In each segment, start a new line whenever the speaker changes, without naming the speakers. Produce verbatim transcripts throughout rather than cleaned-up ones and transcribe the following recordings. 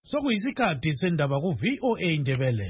Sokuyisikhathi sendaba ku V O A Ndebele.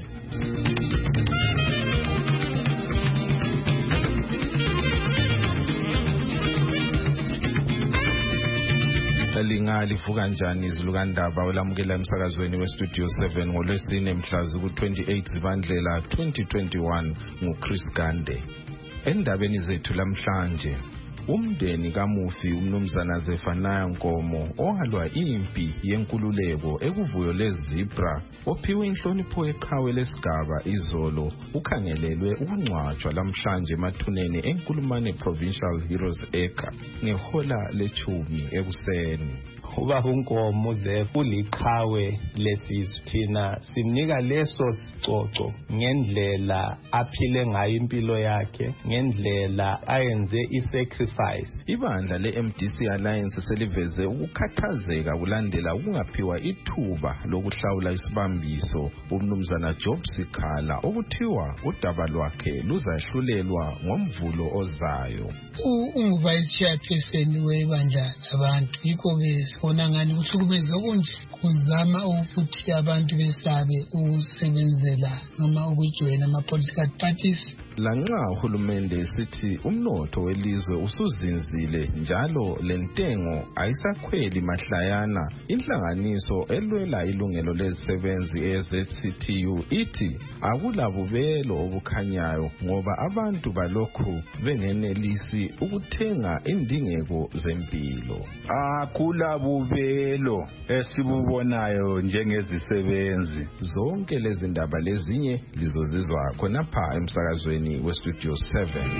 Lingalivuka njani izilukandaba olamukela emsakazweni we Studio seven ngolwesine mhla ku twenty-eight Zibandlela twenty twenty-one nguChris Gande. Endabeni zethu lamhlanje, umndeni kamufi umnumzana Zefanaya Nkomo owalwa impi yenkululeko ekuvuyo leZebra ophiwe inhlonipho eqhawe lesigaba izolo ukhangelelwe ukungcwatshwa lamhlanje emathuneni eNkulumane Provincial Heroes Acre ngehola lechumi ekuseni.
Ubaba uNkomo Zefu liqhawe lesizwe, thina simnika leso sicoco ngendlela aphile ngayo impilo yakhe, ngendlela ayenze isacrifice.
Ibandla le-M D C Alliance seliveze ukukhathazeka kulandela ukungaphiwa ithuba lokuhlawula isibambiso umnumzana Job Sikhala okuthiwa udaba lwakhe luzahlulelwa ngomvulo ozayo.
Ungu-vice chairperson webandla labantu yikho ke sibona ngani kuhlukumeza okunje kuzama ukuthi abantu besabe ukusebenzela noma ukujoyina ama-political parties.
Lanxa uhulumende sithi umnotho welizwe usuzinzile njalo lentengo ayisakhweli mahlayana, inhlanganiso elwela ilungelo lezisebenzi e-Z C T U ithi akulabubelo obukhanyayo ngoba abantu balokhu bengenelisi ukuthenga indingeko zempilo.
Akulabubelo esibubonayo njengezisebenzi.
Zonke lezi ndaba lezinye lizozizwa khonapha emsakazweni we Studio seven.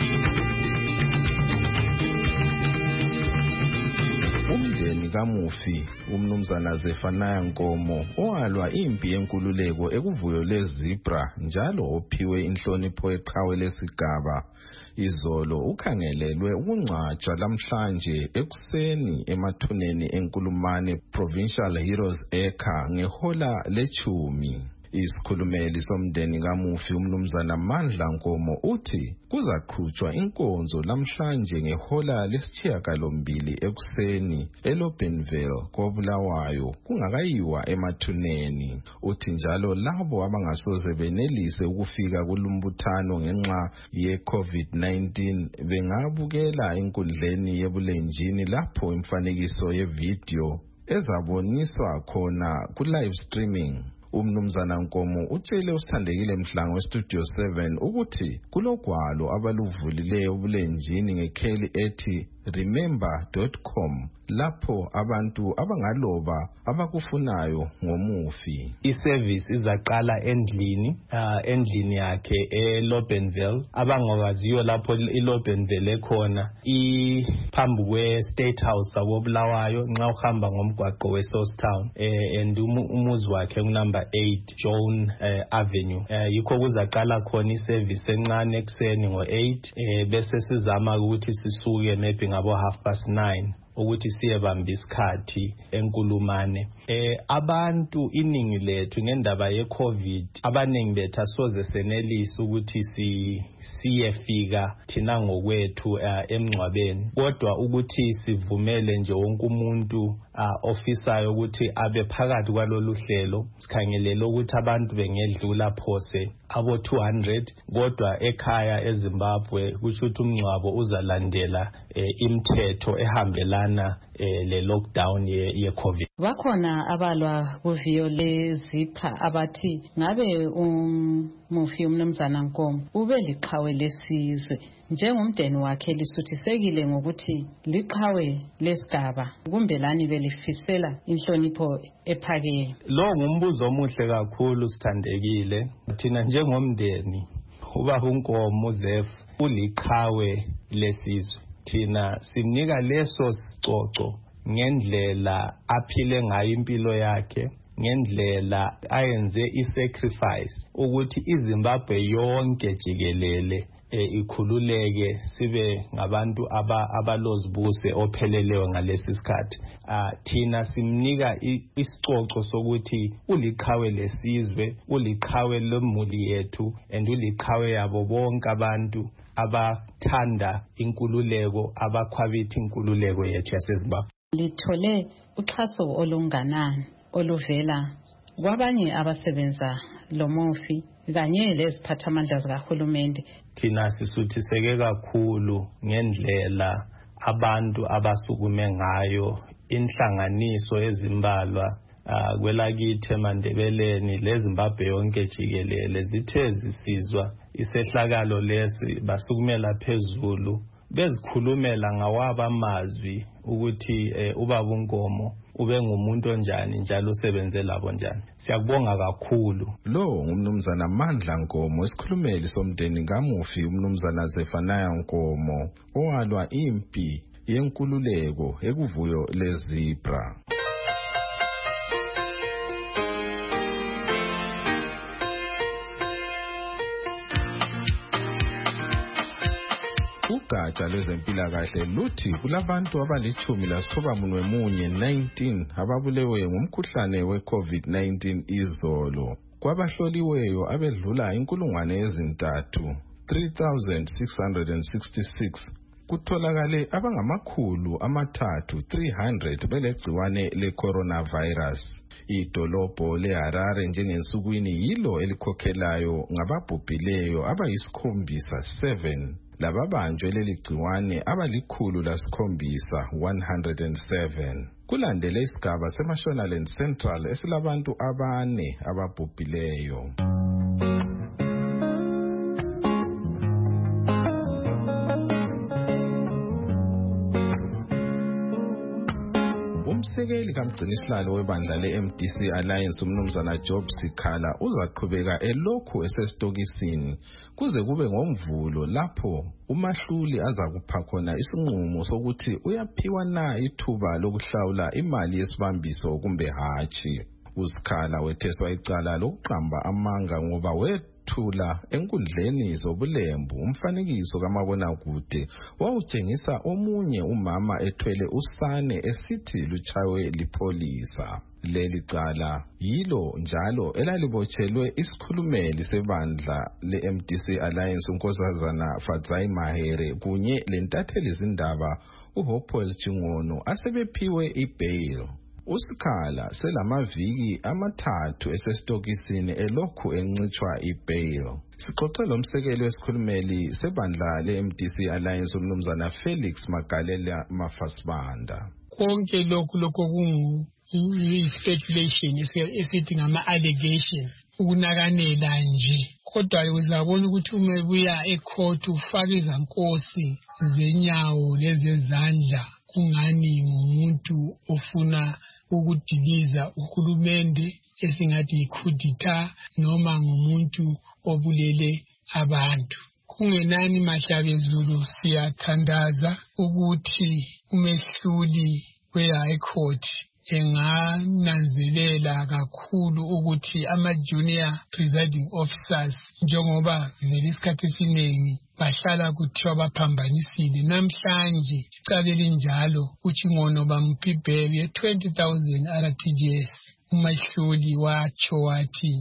Umndeni kamufi umnumzana Zefanaya Nkomo owalwa impi yenkululeko ekuvuyo leZebra njalo ophiwe inhlonipho eqhawe lesigaba izolo ukhangelelwe ukungcwatshwa lamhlanje ekuseni emathuneni eNkulumane Provincial Heroes Acre ngehola lechumi. Isikhulumeli somndeni kamufi umnumzana Mandla Nkomo uthi kuzaqhutshwa inkonzo lamhlanje ngehola lesishiyagalombili ekuseni eLobbenville koBulawayo kungakayiwa emathuneni. Uthi njalo labo abangasoze benelise ukufika kulumbuthano ngenxa ye-COVID nineteen bengabukela enkundleni yebulenjini lapho imfanekiso yevideo ezaboniswa khona ku-live streaming. Umnumzana Nkomo utshele usithandekile Mhlango we-Studio seven ukuthi kulogwalo abaluvulileyo obulenjini ngekheli ethi remember dot com lapho abantu abangaloba abakufunayo ngomufi.
I-service izaqala endlini uh, endlini yakhe eLobbenville. Abangawaziyo lapho iLobbenville ekhona iphambi kwe-State House sakoBulawayo nxa uhamba ngomgwaqo we-Sourcetown eh, and umuzi wakhe unumber eight John uh, Avenue. Uh, yikho kuzaqala khona i-service encane ekuseni ngo eight eh, bese sizama ukuthi sisuke maybe ngabo half past nine ukuthi siyebamba isikhathi eNkulumane. Eh abantu iningi lethu ngendaba ye-COVID abaningi bethu asoze senelise ukuthi si siyefika thina ngokwethu uh, emngcwabeni, kodwa ukuthi sivumele nje wonke umuntu uh, ofisayo ukuthi abe phakathi kwalolu hlelo. Sikhangelele ukuthi abantu bengedlula phose abo two hundred, kodwa ekhaya eZimbabwe kusho ukuthi umngcwabo uzalandela eh, imithetho ehambelana eh, le lockdown ye, ye COVID.
Bakhona abalwa kuviyo leZebra abathi ngabe umufi umnumzana Nkomo ube liqhawe lesizwe njengomndeni wakhe lisuthisekile ngokuthi liqhawe lesigaba, kumbe lani belifisela inhlonipho ephakeme.
Lo ngumbuzo omuhle kakhulu sithandekile. Thina njengomndeni ubaba uNkomo Zefu uliqhawe lesizwe, thina simnika leso sicoco ngendlela aphile ngayo impilo yakhe, ngendlela ayenze isacrifice ukuthi iZimbabwe yonke jikelele e, ikhululeke sibe ngabantu aba abalozibuse opheleleyo ngalesi sikhathi. Uh, thina simnika isicoco sokuthi uliqhawe lesizwe, uliqhawe lemuli yethu, and uliqhawe yabo bonke abantu abathanda inkululeko, abakhwabithi inkululeko yethu yaseZimbabwe.
Lithole uxhaso olunganani oluvela kwabanye abasebenza lo mufi kanye leziphathamandla zikahulumende.
Thina sisuthiseke kakhulu ngendlela abantu abasukume ngayo inhlanganiso ezimbalwa uh, kwelakithi eMandebeleni leZimbabwe yonke jikelele zithe zisizwa isehlakalo lesi basukumela phezulu bezikhulumela ngawaba amazwi ukuthi eh, ubaba uNkomo ube ngumuntu onjani njalo usebenze labo njani. Siyakubonga kakhulu.
Lo ngumnumzana Mandla Nkomo esikhulumeli somndeni kamufi umnumzana Zefanaya Nkomo owalwa impi yenkululeko ekuvuyo leZibra. Ugatsha lwezempilakahle luthi kulabantu abalichumi lasithoba munwe munye nineteen ababulewe ngumkhuhlane we-COVID nineteen izolo. Kwabahloliweyo abedlula inkulungwane ezintathu three thousand six hundred sixty-six kutholakale abangamakhulu amathathu three hundred belegciwane le-coronavirus. Idolobho leHarare njengensukwini yilo elikhokhelayo ngababhubhileyo abayisikhombisa seven. Lababanjwe leli gciwane abalikhulu lasikhombisa one hundred seven. Kulandele isigaba seMashonaland Central esilabantu abane ababhubhileyo. Umsekeli kamgcinisihlalo webandla le-M D C Alliance umnumzana Job Sikhala uzaqhubeka elokhu esesitokisini kuze kube ngoMvulo lapho umahluli azakupha khona isinqumo sokuthi uyaphiwa na ithuba lokuhlawula imali yesibambiso kumbe hatshi. USikhala wetheswa icala lokuqamba amanga ngoba wethula enkundleni zobulembu umfanekiso kamabonakude wawutshengisa omunye umama ethwele usane esithi luchawe lipholisa. Leli cala yilo njalo elalibotshelwe isikhulumeli sebandla le-M D C Alliance uNkosazana Fadzai Mahere kunye lentatheli zindaba uHopewell Chingono asebephiwe ibail. USikhala selamaviki amathathu esesitokisini elokhu encitshwa ibail. Sixoxe lomsekeli wesikhulumeli sebandla le-M D C Alliance umnumzana Felix Magalela Mafasibanda.
Konke lokhu lokho kungu speculation esithi ngama allegation ukunakanela nje, kodwa uzabona ukuthi uma buya ecourt ufaka izankosi zenyawo lezezandla kungani ngumuntu ofuna ukudiliza uhulumende esingathi ikhudita noma ngumuntu obulele abantu. Kungenani Mahlabezulu siyathandaza ukuthi umehluli we-High Court engananzelela kakhulu ukuthi ama-junior presiding officers njengoba vele isikhathi esiningi bahlala kuthiwa baphambanisile. Namhlanje icala elinjalo uChingono bamupha ibheli ye-twenty thousand R T G S. Umahluli watsho wathi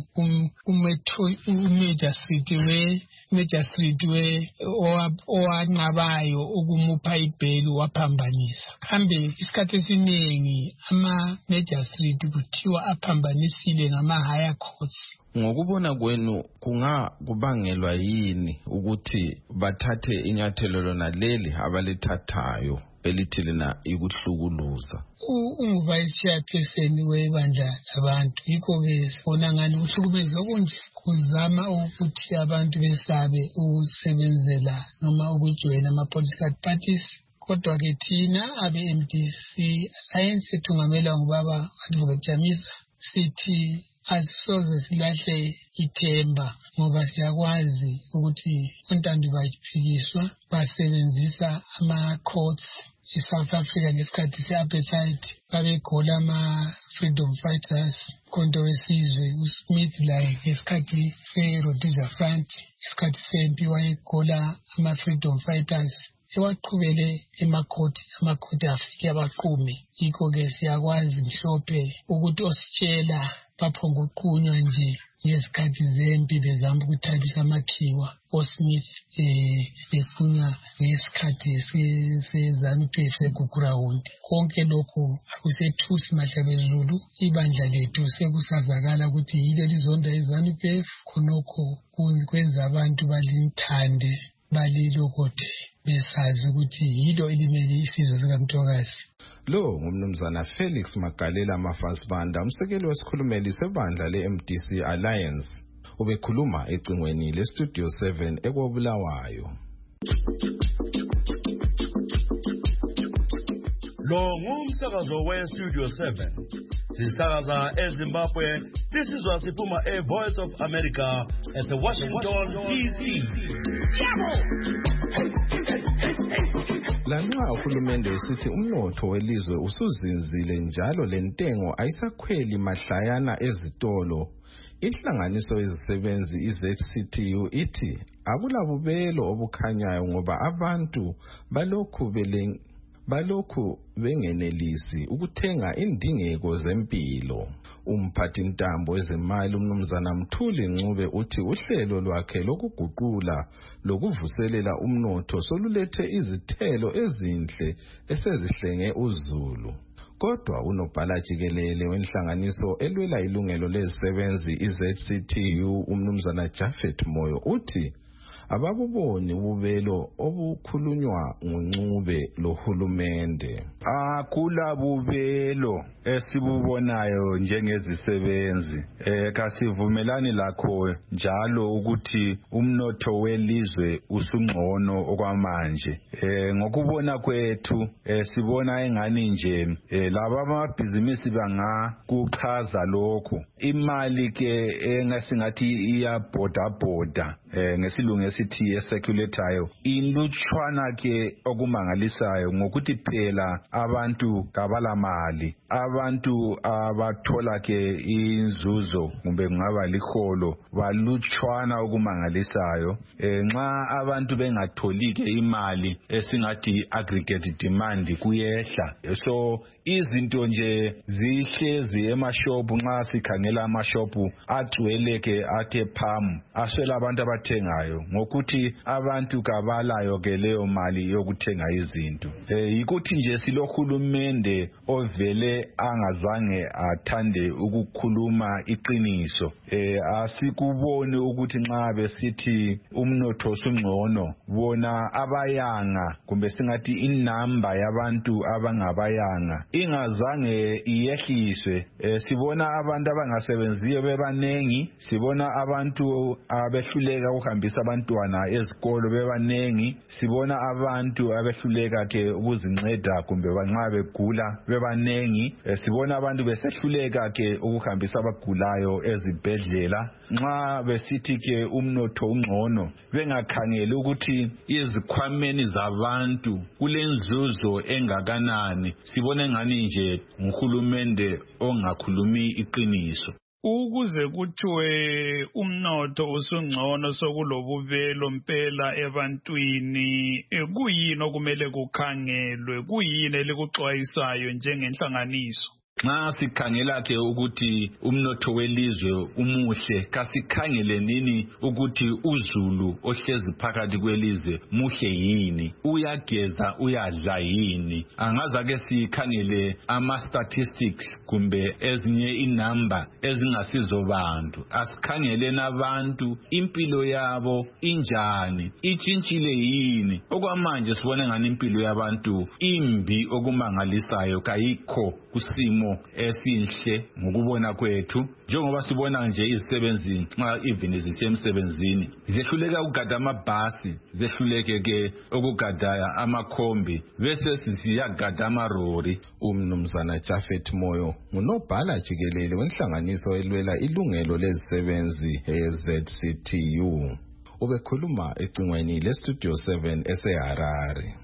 umagistrate we magistrate we owanqabayo ukumupha ibheli waphambanisa. Kambe isikhathi esiningi ama-magistrate kuthiwa aphambanisile ngama-higher courts.
Ngokubona kwenu kunga kubangelwa yini ukuthi bathathe inyathelo lona leli abalithathayo elithi lena ikuhlukuluza?
Ungu-vice chairperson webandla labantu yikho-ke sibona ngani uhlukumeza okunje kuzama ukuthi abantu besabe ukusebenzela noma ukujoyina ama-political parties. Kodwa-ke thina abe-M D C Alliance ethungamelwa ngubaba Advocate Jamisa sithi asisoze silahle ithemba ngoba siyakwazi ukuthi ontando bayiphikiswa basebenzisa ama-courts eSouth Africa ngesikhathi se-apartheid babegola ama-freedom fighters konto wesizwe uSmith like ngesikhathi se-Rhodesia Front isikhathi sempi wayegola ama-freedom fighters ewaqhubele emakhoti amakhoti afike abaqume. Yikho-ke siyakwazi mhlophe ukuthi ositshela baphonguqunywa nje ngesikhathi zempi bezama ukuthathisa amakhiwa oSmith eh befuna ngesikhathi seZANU-P F eGugurawundi. Konke lokhu akusethusi Mahlabezulu, ibandla lethu sekusazakala ukuthi yile lizonda iZANU-P F, khonokho kwenza abantu balithande balilokothe besazi ukuthi yilo elimele isizwe sikaMthokazi.
Lo ngumnumzana Felix Magalela Mafasibanda, umsekeli wesikhulumeli sebandla le-M D C Alliance, ubekhuluma ecingweni le-Studio seven eKobulawayo.
Lo ngumsakazo we-Studio seven. Sisakaza eZimbabwe. This is Wasipuma, a Voice of America at the Washington, D C
Lanxa uhulumende usithi umnotho welizwe usuzinzile njalo lentengo ayisakhweli mahlayana ezitolo, inhlanganiso yezisebenzi i-Z C T U ithi akulabubelo obukhanyayo ngoba abantu balokhu beleng balokhu bengenelisi ukuthenga indingeko zempilo. Umphathi ntambo wezemali umnumzana Mthuli Ncube uthi uhlelo lwakhe lokuguqula lokuvuselela umnotho solulethe izithelo ezinhle esezihlenge uzulu. Kodwa unobhala jikelele wenhlanganiso elwela ilungelo lezisebenzi i-Z C T U umnumzana Japhet Moyo uthi ababuboni ububelo obukhulunywa nguNcube lohulumende.
Akula bubelo esibubonayo njengezisebenzi, eh kasivumelani lakho njalo ukuthi umnotho welizwe usungcono okwamanje. Eh ngokubona kwethu eh sibona engani nje eh laba amabhizinisi banga kuchaza lokho. Imali ke engasingathi iyabhoda bhoda eh ngesilungu esithi eseculator ilutshwana ke okumangalisayo ngokuthi phela abantu kabala mali, abantu abathola ke inzuzo kumbe ngaba liholo balutshwana okumangalisayo. eh nxa abantu bengatholi ke imali esingathi aggregate demand kuyehla, so izinto nje zihlezi emashopu. Nxa sikhangela amashopu agcwele ke athe phamu, aswela abantu abathengayo ngokuthi abantu kabalayo ke leyo mali yokuthenga izinto. eh yikuthi nje silohulumende ovele angazange athande ukukhuluma iqiniso. eh asikuboni ukuthi nxa besithi umnotho usungcono, bona abayanga kumbe singathi inamba yabantu abangabayanga ingazange iyehliswe. eh sibona abantu abangasebenziyo bebanengi, sibona abantu abehluleka ukuhambisa abantwana ezikolo bebanengi, sibona abantu abehluleka ke ukuzinceda kumbe banxa begula bebanengi, eh, sibona abantu besehluleka ke ukuhambisa abagulayo ezibhedlela. Nxa besithi ke umnotho ungcono, bengakhangela ukuthi izikhwameni zabantu kulenzuzo engakanani, sibona ngani nje uhulumende ongakhulumi iqiniso.
Ukuze kuthiwe umnotho usungcono sokulobubelo mpela ebantwini, kuyini okumele kukhangelwe, kuyini elikuxwayisayo njengenhlanganiso?
Nxa sikhangela ke ukuthi umnotho welizwe umuhle, kasikhangele nini ukuthi uzulu ohlezi phakathi kwelizwe muhle yini, uyageza uyadla yini. Angaza ke sikhangele ama statistics kumbe ezinye inamba ezingasizo bantu, asikhangele nabantu impilo yabo injani, itshintshile yini. Okwamanje sibona ngani impilo yabantu imbi okumangalisayo, kayikho kusimo esihle ngokubona kwethu. Njengoba sibona nje izisebenzi nxa even zisemsebenzini zehluleka ukugada amabhasi, zehluleke ke ukugada amakhombi, bese sisiyagada amarori.
Umnumzana Japhet Moyo ngunobhala jikelele wenhlanganiso elwela ilungelo lezisebenzi e-Z C T U, ubekhuluma ecingweni le-Studio seven eseHarare.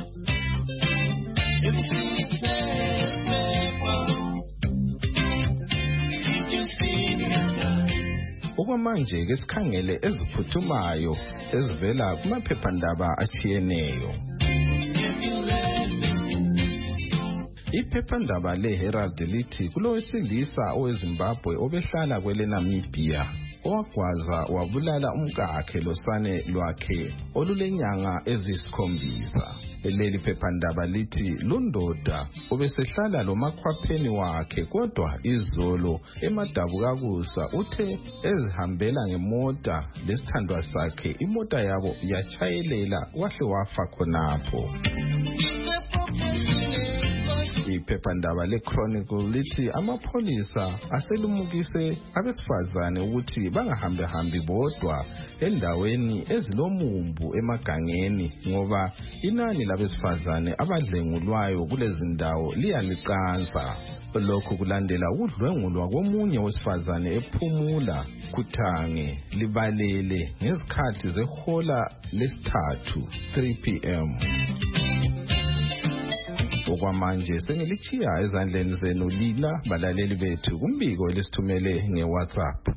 Okwamanje ke sikhangele eziphuthumayo ezivela kumaphephandaba achiyeneyo. Iphephandaba leHerald lithi kulowesilisa oweZimbabwe obehlala kwele Namibia owagwaza wabulala umkakhe losane lwakhe olulenyanga ezisikhombisa. Leli phephandaba lithi lundoda obesehlala lomakhwapheni wakhe kodwa izolo emadabukakusa uthe ezihambela ngemota lesithandwa sakhe imota yabo yachayelela wahle wafa khonapho. Iphephandaba le-Chronicle lithi amapholisa aselumukise abesifazane ukuthi bangahambe hambi bodwa endaweni ezilomumbu emagangeni ngoba inani labesifazane abadlengulwayo kulezi ndawo liyaliqansa. Lokhu kulandela ukudlwengulwa komunye wesifazane ephumula Kuthange Libalele ngezikhathi zehola lesithathu three p m Okwamanje sengilichiya ezandleni zenu lina balaleli bethu kumbiko lesithumele ngeWhatsApp.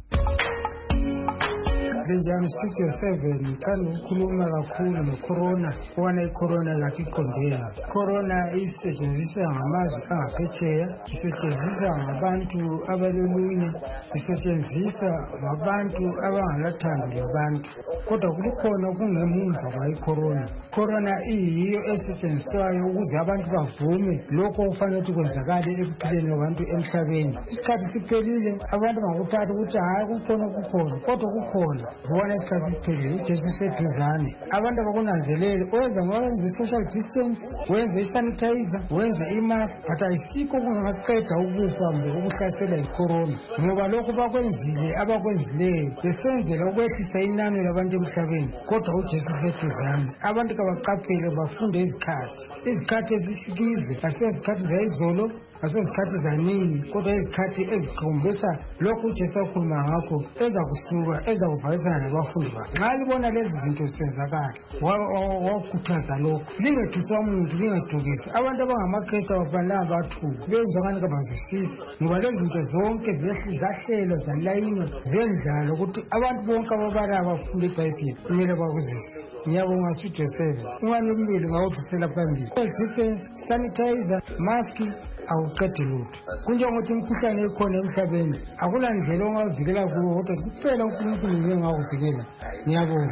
Njani studio seven ngithanda ukukhuluma kakhulu ngecorona kubona icorona lathi iqondela. Corona isetshenziswa ngamazwe angaphetsheya, isetshenziswa ngabantu abalolunye, isetshenziswa ngabantu abangalathando labantu. Kodwa kulikhona kungemuva kwa icorona. Corona iyiyo esetshenziswayo ukuze abantu bavume lokho okufanele ukuthi kwenzakale ekuphileni kwabantu emhlabeni. Isikhathi siphelile abantu bangakuthatha ukuthi hayi kukhona kukhona kodwa kukhona. Vuana isikhathi siphelile uJesu seduzane. Abantu abakunanzelele owenza ngokwenza social distance, wenza isanitizer, wenza imask, but ayisikho kungaqeda ukufa mbe ukuhlasela icorona. Ngoba lokho bakwenzile abakwenzileyo besenzela ukwehlisa inani labantu emhlabeni. Kodwa uJesu seduzane. Abantu kabaqaphele bafunde izikhathi. Izikhathi ezisikize asizikhathi zayizolo, asizikhathi zanini kodwa izikhathi ezikhombisa lokhu uJesu akhuluma ngakho ezakusuka ezakuvalisana nabafundi bakhe. Nxa libona lezi zinto zisenzakala wakhuthaza lokho lingethusa umuntu lingathukisi. Abantu abangamaKristu abafanele bathuke benza ngani kabazwisisi ngoba lezi zinto zonke ziyahlelo zalayinwa zendlalo ukuthi abantu bonke ababala abafunde iBhayibheli kumele bakuzwisise. Ngiyabonga studio seven ungani umbili ngawudisela phambili. Distance, sanitizer, mask awuqedi lutho. Kunjengokuthi imkhuhlane ekhona emhlabeni akula ndlela ongavikela kuwo kodwa kuphela uNkulunkulu ndiye ongakuvikela. Ngiyabonga.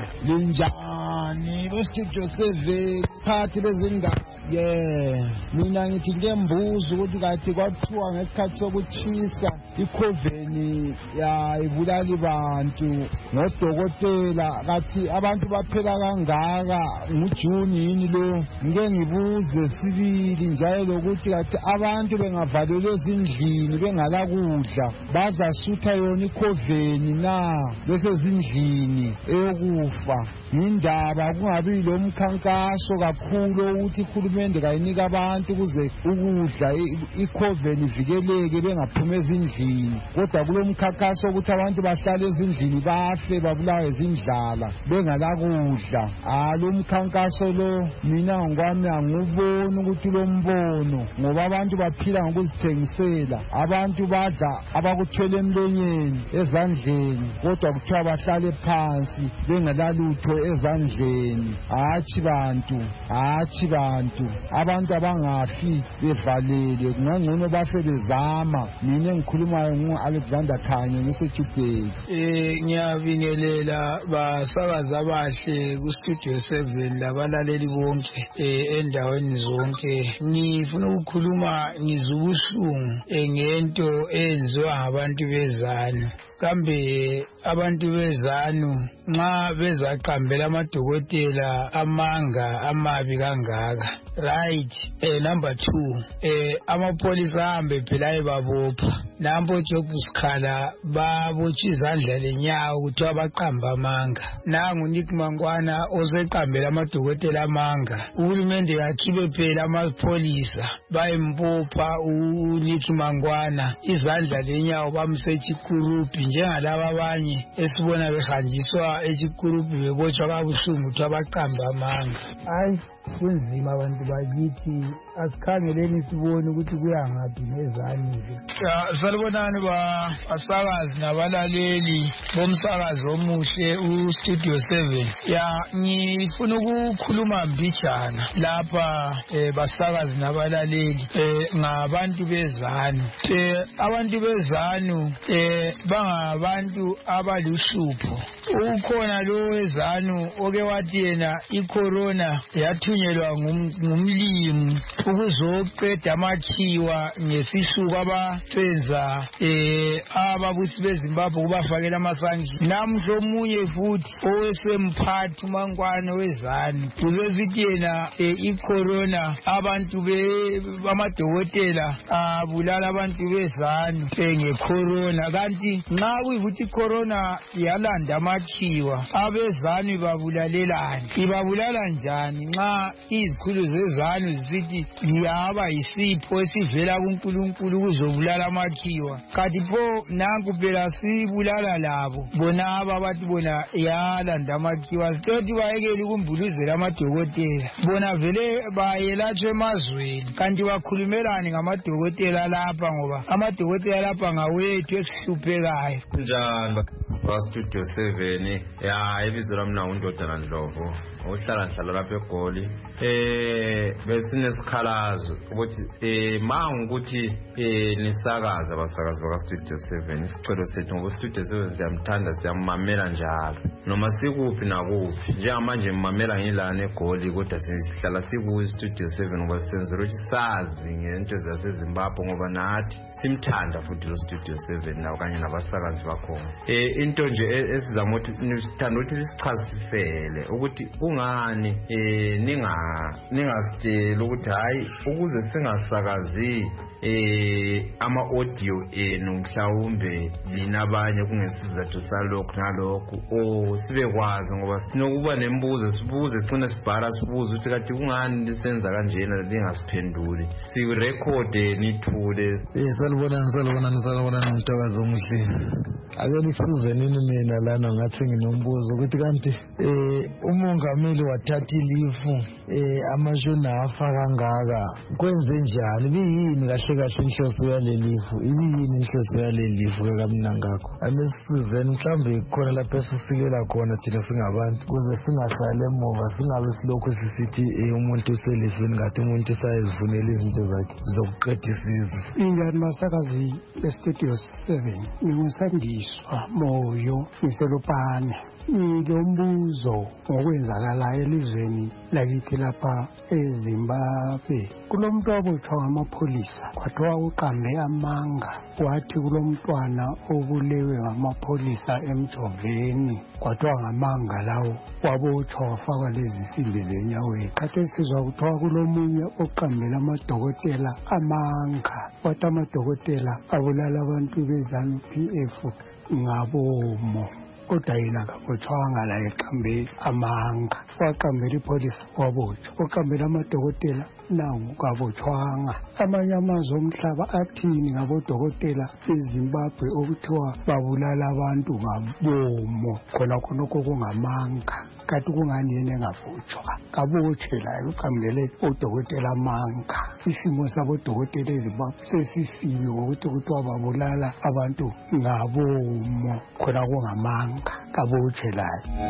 Linjani lo studio seven phathi bezindaba? Yeah, mina ngithi ngembuzo ukuthi kathi kwathiwa ngesikhathi sokuchisa iCovid ya ibulali bantu ngodokotela kathi abantu baphela kangaka nguJuni yini lo. Ngeke ngibuze sibili njalo lokuthi kathi abantu bengavalelwa ezindlini bengala kudla bazasutha yona iCovid na bese zindlini eyokufa. Indaba kungabi lo mkhankaso kakhulu ukuthi ikhulumende kayinika abantu ukuze ukudla iCovid ivikeleke bengaphuma ezindlini, kodwa kulo mkhankaso ukuthi abantu bahlale ezindlini bafe babulawe izindlala bengala kudla. Ah, lo mkhankaso lo mina ngokwami anguboni ukuthi lo mbono ngoba abantu baphila ngokuzithengisela. Abantu badla abakuthwele emlonyeni ezandleni kodwa kuthiwa bahlale phansi bengala lutho ezandleni. Hathi bantu, hathi bantu, abantu abangafi bevalele kungangcono bafe bezama. Mina engikhulumayo ngu-Alexander Khanye ngiseJubheki.
Eh ngiyabingelela basakaza abahle ku-Studio seven labalaleli bonke eh endaweni zonke. Ngifuna ukukhuluma ngizubuhlungu ngento enziwa ngabantu bezanu. Kambe abantu bezanu nxa bezaqambela amadokotela amanga amabi kangaka. Right. Eh number two, eh amapolisa ahambe phela ayebabopha. Nampo Job Sikhala babotshwa izandla lenyawo ukuthi abaqamba amanga. Nangu Nick Mangwana oseqambela amadokotela amanga. Uhulumende yakhibe phela amapolisa bayembopha uNick Mangwana izandla lenyawo bamsechikurupi njengalabo abanye esibona behanjiswa echikurupi bebotshwa kabuhlungu ukuthi abaqamba amanga. Hayi kunzima abantu bakithi asikhangeleni sibone ukuthi kuyangaphi nezani nje. Salibonani ba asakazi nabalaleli bomsakazi omuhle uStudio seven. Ya ngifuna ukukhuluma mbijana lapha eh, basakazi nabalaleli eh, ngabantu bezanu. Eh, abantu bezanu eh, bangabantu abaluhlupho. Ukhona lo wezanu oke wathi yena icorona yathunyelwa ngumlimi ukuzoqeda amakhiwa ngesisuku abasenza eh ababusi beZimbabwe kubafakela amasanction. Namhla omunye futhi owesemphathi uMankwane wezanu ubezithi yena icorona abantu bamadokotela abulala abantu bezanu ngecorona, kanti nxa kuyikuthi icorona yalanda amakhiwa abezanu babulalelana. Ibabulala njani nxa izikhulu zezanu zisithi yaba yisipho esivela kuNkulunkulu kuzobulala amakhiwa? Kanti pho nanku phela sibulala labo bona aba bathi bona yalanda amakhiwa. Sithi bayekele ukumbuluzela amadokotela, bona vele bayelatshwe emazweni kanti bakhulumelani ngamadokotela lapha, ngoba amadokotela lapha ngawethu esihluphekayo.
Njalo ba Studio seven ya ibizo lami na uNdodana Ndlovu ohlala nhlala lapha eGoli. Eh besinesikhalazo ukuthi eh mawukuthi eh nisakaza abasakazi baka Studio seven, isicelo sethu ngoba Studio seven siyamthanda siyamamela njalo noma sikuphi nakuphi. Njengamanje mmamela ngilana eGoli kodwa sihlala siku Studio seven ngoba senzela ukuthi sazi ngento zaseZimbabwe ngoba nathi simthanda futhi lo Studio seven nawo kanye nabasakazi bakhona. Eh into nje esizama ukuthi nisithanda ukuthi sichazisele ukuthi kungani eh ninga ningasitshela ukuthi hayi ukuze singasakazi eh ama audio enu mhlawumbe nina abanye kungesizathu salokho nalokho o sibekwazi ngoba sinokuba nembuzo sibuze sicina sibhala sibuze ukuthi kade kungani lisenza kanjena lingasiphenduli si record nithule.
Eh salibona salibona salibona nomtakazo omuhle. Ake nikusize nini mina lana ngathi nginombuzo ukuthi kanti eh umongameli wathatha ilifu eh amajuna afa kangaka kwenze njani? Biyini kahle kahle inhloso yalelifu? Ibiyini inhloso yalelifu kamna ngakho? Anisizeni mhlambe khona lapho sifikela khona thina singabantu kuze singasale emuva, singabe silokho sisithi umuntu uselifini ngathi umuntu usayizivunela izinto zakhe zokuqeda isizwe.
Ingani masakazi eStudio seven ngingusandiswa Moyo ngiselupane. Ngilombuzo ngokwenzakalayo elizweni lakithi lapha eZimbabwe. Kulomuntu wabotshwa ngamapholisa kwathiwa uqambe amanga, wathi kulomntwana obulewe ngamapholisa emjoveni kwathiwa ngamanga lawo wabotshwa wafakwa lezi nsimbi zenyaweni. Khathesi sizwa kuthiwa kulomunye oqambela amadokotela amanga, wathi amadokotela abulala abantu beZanu P F ngabomo. Kodwa yena kabotshwanga la eqambe amanga, waqambela ipholisa wabotshwa, oqambela amadokotela nawo kabotshwanga. Amanye amazwe omhlaba athini ngabodokotela beZimbabwe okuthiwa babulala abantu ngabomo khona khonokho kungamanga? Kanti kungani yena engabotshwa? Kabotshwe la uqambele odokotela amanga. Isimo sabodokotela eZimbabwe sesisibi ngokuthi kuthiwa babulala abantu ngabomo khona kungamanga. Kabotshwe la.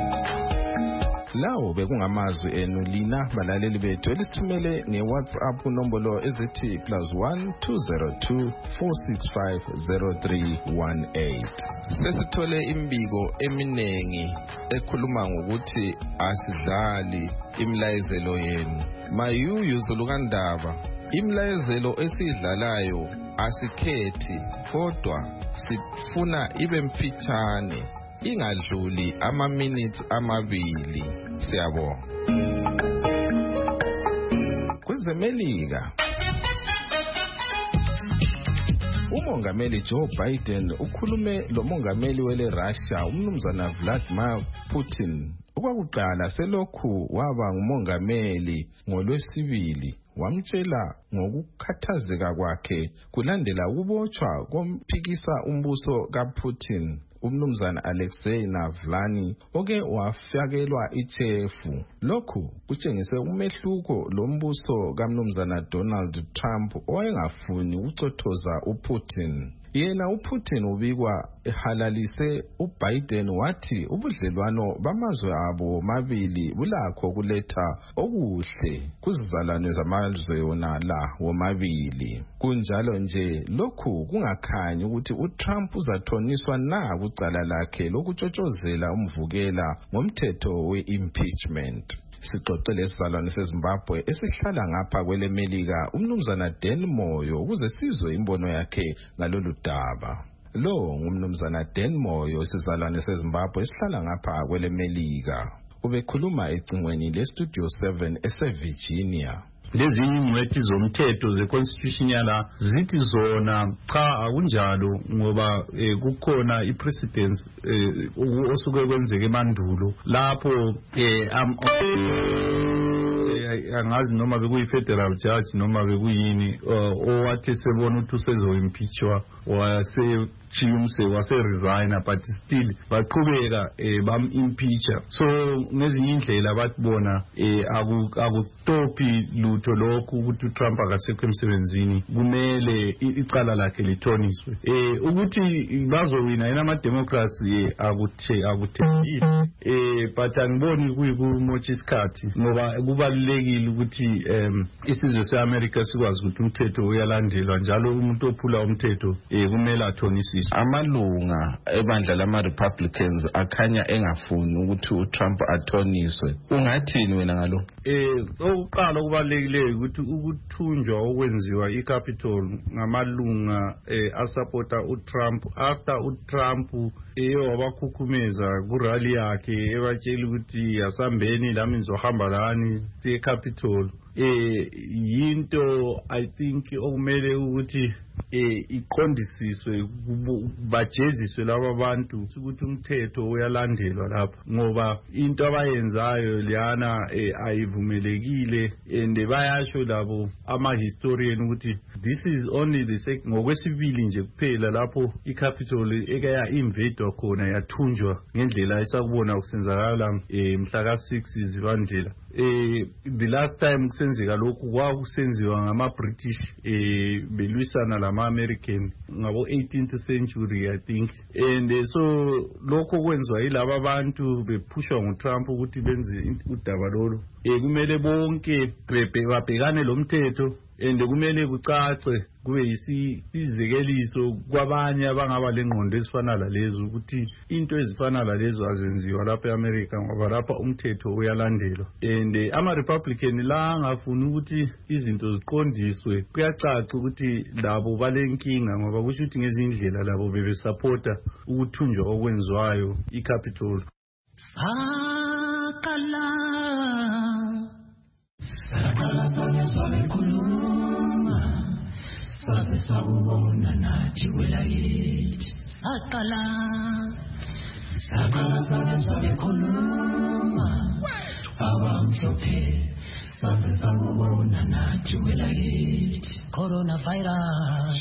Lawo bekungamazwi enu lina balaleli bethu elisithumele ngeWhatsApp nombolo ezithi plus one two zero two four six five zero three one eight. Sesithole imbiko eminengi ekhuluma ngokuthi asidlali imlayezelo yenu. Mayuyu Zulukandaba, imlayezelo esidlalayo asikhethi kodwa sifuna ibe mfitshane, ingadluli ama minutes amabili. Siyabonga. KwezeMelika, umongameli Joe Biden ukhulume lo mongameli wele Russia umnumzana Vladimir Putin. Okwakuqala selokhu waba ngumongameli ngoLwesibili, wamtshela ngokukhathazeka kwakhe kulandela ukubotshwa komphikisa umbuso kaPutin umnumzana Alexei Navalny oke wafakelwa ichefu. Lokhu kutshengise umehluko lombuso kamnumzana Donald Trump owayengafuni ucothoza uPutin. Yena uPutin ubikwa ehalalise uBiden wathi ubudlelwano bamazwe abo mabili bulakho kuletha okuhle kuzizalwane zamazwe wona la womabili. Kunjalo nje lokhu kungakhanyi ukuthi uTrump uzathoniswa na kucala lakhe lokutshotshozela umvukela ngomthetho we-impeachment. Sixoxele isizalwane seZimbabwe esihlala ngapha kwelemelika umnumzana Dan Moyo ukuze sizwe imbono yakhe ngalolu daba. Lo ngumnumzana Dan Moyo isizalwane seZimbabwe esihlala ngapha kwelemelika. Ubekhuluma ecingweni leStudio seven eseVirginia.
Lezinye ingcwethi zomthetho ze-constitution yala zithi zona cha akunjalo ngoba eh, kukhona i-precedence eh, osuke kwenzeke emandulo lapho eh, am angazi noma bekuyi-federal judge noma bekuyini uh, owathi sebona ukuthi usezo-impeachwa wasechiyumse wase-resigner but still baqhubeka eh, bam-impeacha. So ngezinye indlela bathi bona eh, akustophi lutho lokhu ukuthi uTrump akasekho emsebenzini kumele icala lakhe lithoniswe. Eh, ukuthi bazowina yena ama-democrats eh, akuthe akuthembisi eh, but angiboni kuyikumotsha isikhathi ngoba kubalulekile ukuthi um, isizwe se-America sikwazi ukuthi umthetho uyalandelwa njalo umuntu ophula umthetho eh, kumele athonisiswe.
Amalunga ebandla lama-Republicans akhanya engafuni ukuthi uTrump athoniswe. Ungathini wena ngalo?
Eh, okuqala okubalulekile ukuthi ukuthunjwa okwenziwa iCapitol ngamalunga eh, asupporta uTrump after uTrump eh wabakhukhumeza kurally yakhe ebatshela ukuthi asambeni lami ngizohamba lani eCapitol. Eh yinto I think okumele ukuthi eh iqondisiswe bajeziswe laba bantu ukuthi umthetho uyalandelwa lapha ngoba into abayenzayo liyana eh, ayivumelekile and bayasho labo ama historian ukuthi this is only the second ngokwesibili nje kuphela lapho iCapitol ekaya invade khona yathunjwa ngendlela esakubona kusenzakala eh, mhla ka six Zibandlela. Eh the last time kusenzeka lokhu kwakusenziwa ngama British eh belwisana lama American ngabo eighteenth century I think and uh, so lokho kwenziwa yilaba abantu bepushwa nguTrump ukuthi benze udaba lolu eh kumele bonke babhekane lomthetho and kumele kucace kube yisizekeliso kwabanye abangaba lengqondo ezifana lalezo ukuthi into ezifana lalezo azenziwa lapha eAmerica ngoba lapha umthetho uyalandelwa and uh, ama Republican la ngafuna ukuthi izinto ziqondiswe kuyacaca ukuthi labo balenkinga ngoba kusho ukuthi ngezindlela labo bebe supporta ukuthunjwa okwenziwayo iCapitol. Sakala sakala sakala kuluma sase sabona nathi kwelayithi sakala sakala sakala kuluma abamhlophe sase sabona nathi kwelayithi coronavirus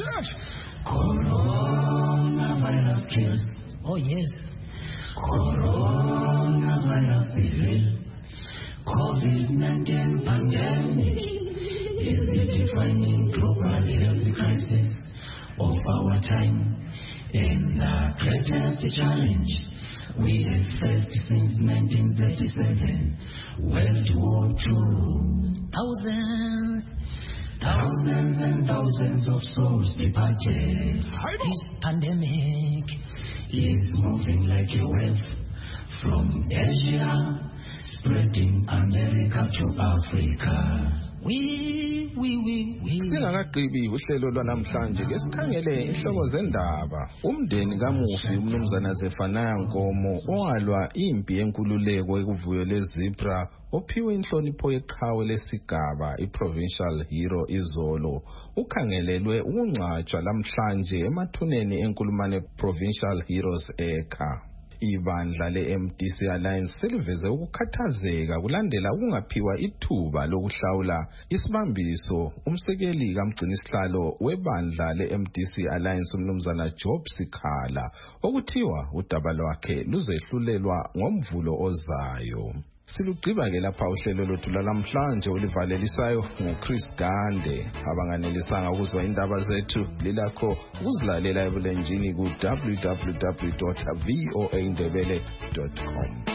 coronavirus kills. Oh yes, coronavirus is real. COVID nineteen pandemic is the defining global health crisis of our time and the greatest challenge we have faced since nineteen thirty-seven, World War Two. Thousands, thousands and thousands of souls departed. This pandemic is moving like a wave from Asia, spreading America to Africa. We, we, we, we.
Singakagqibi uhlelo lwanamhlanje ke sikhangele inhloko zendaba. Umndeni kamufi umnumzana Zefanaya Nkomo owalwa impi yenkululeko ekuvuyo leZipra ophiwe inhlonipho yeqhawe lesigaba iProvincial Hero izolo ukhangelelwe ukungcwatshwa lamhlanje emathuneni enkulumane Provincial Heroes Ekha. Ibandla le-M D C Alliance seliveze ukukhathazeka kulandela ukungaphiwa ithuba lokuhlawula isibambiso umsekeli kamgcinisihlalo webandla le-M D C Alliance umnumzana Job Sikhala okuthiwa udaba lwakhe luzehlulelwa ngomvulo ozayo. Silugqiba ke lapha uhlelo lwethu lalamhlanje olivalelisayo nguChris Gande. Abanganelisanga ukuzwa indaba zethu lilakho ukuzilalela ebulenjini ku w w w dot voa ndebele dot com.